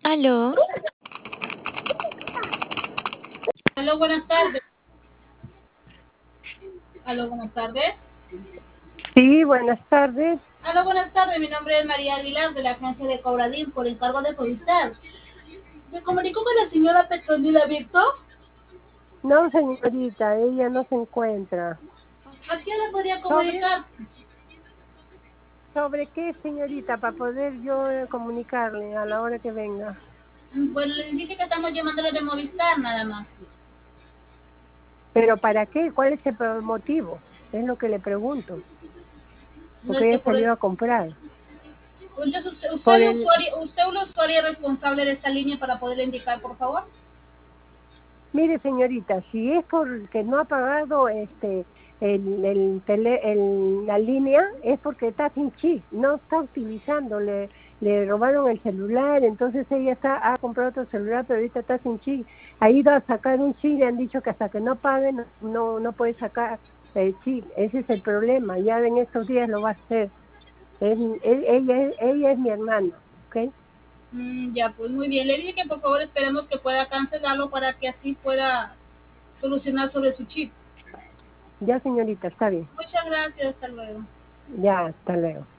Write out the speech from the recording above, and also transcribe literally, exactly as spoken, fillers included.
Aló. Aló, buenas tardes. Aló, buenas tardes. Sí, buenas tardes. Aló, buenas tardes. Mi nombre es María Aguilar de la agencia de Cobradín por encargo de Movistar. ¿Me comunico con la señora Petronila Víctor? No, señorita, ella no se encuentra. ¿A quién le podría ¿Sobre? comunicar? ¿Sobre qué, señorita, para poder yo eh, comunicarle a la hora que venga? Pues le indique que estamos llamándole de Movistar nada más. ¿Pero para qué? ¿Cuál es el pro- motivo? Es lo que le pregunto. No, Porque este, ella por el- salió a comprar. Entonces, usted, usted, Por el el, usuario, usted es el usuario responsable de esta línea para poderle indicar, por favor. Mire, señorita, si es porque no ha pagado este el, el tele, el, la línea, es porque está sin chip, no está utilizando, le, le robaron el celular, entonces ella está ha comprado otro celular, pero ahorita está sin chip. Ha ido a sacar un chip, le han dicho que hasta que no pague no, no, no puede sacar el chip. Ese es el problema, ya en estos días lo va a hacer. Es, es- ella, es- ella es mi hermana, ¿ok? Mm, ya, pues muy bien. Le dije que por favor esperemos que pueda cancelarlo para que así pueda solucionar sobre su chip. Ya, señorita, está bien. Muchas gracias. Hasta luego. Ya, hasta luego.